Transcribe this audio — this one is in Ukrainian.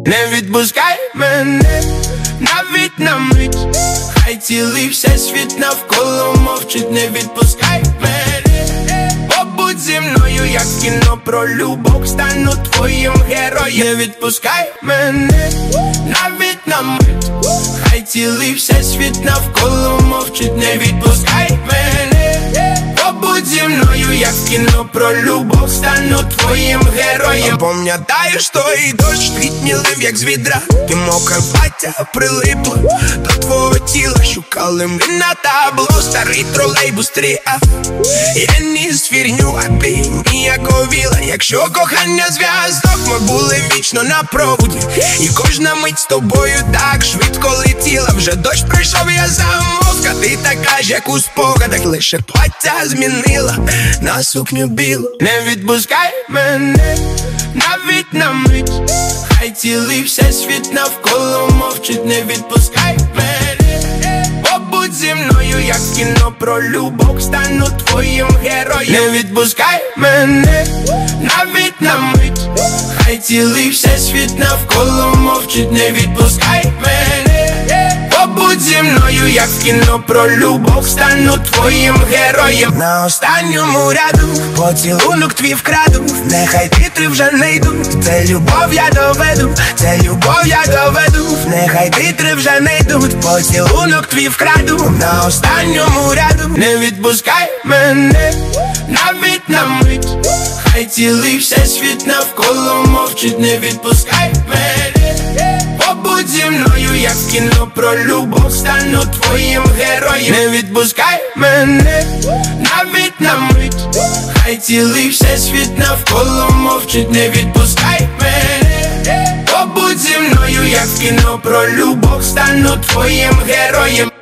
Не відпускай мене навіть на мить, хай цілий всесвіт навколо мовчить. Не відпускай мене, побудь зі мною, як кіно про любов, стану твоїм героєм. Не відпускай мене навіть на мить, хай цілий всесвіт навколо мовчить. Не відпускай мене, побудь зі мною, як кіно про любов, стану твоїм героєм. Пам'ятаєш той дощ, літній лив, як з відра, ти мокре плаття прилипло до твого тіла. Шукали ми на табло старий тролейбус тріав. Я ніс фірню, а ти ніяковіла. Якщо кохання зв'язок, ми були вічно на проводі, і кожна мить з тобою так швидко летіла. Вже дощ пройшов, я замовк, а ти така ж, як у спогадах, лише плаття змінила на сукню білу. Не відпускай мене навіть на мить, хай цілий всесвіт навколо мовчить. Не відпускай мене, побудь зі мною, як кіно про любов, стану твоїм героєм. Не відпускай мене навіть на мить, хай цілий всесвіт навколо мовчить. Не відпускай мене, побудь зі мною, як кіно про любов, стану твоїм героєм. На останньому ряду поцілунок твій вкраду, нехай титри вже не йдуть, це любов я доведу, це любов я доведу. Нехай титри вже не йдуть, поцілунок твій вкраду. На останньому ряду не відпускай мене навіть на мить, хай цілий всесвіт навколо мовчить. Не відпускай мене, побудь зі мною, як кіно про любов, стану твоїм героєм. Не відпускай мене навіть на мить, хай цілий всесвіт навколо мовчить. Не відпускай мене, побудь зі мною, як кіно про любов, стану твоїм героєм.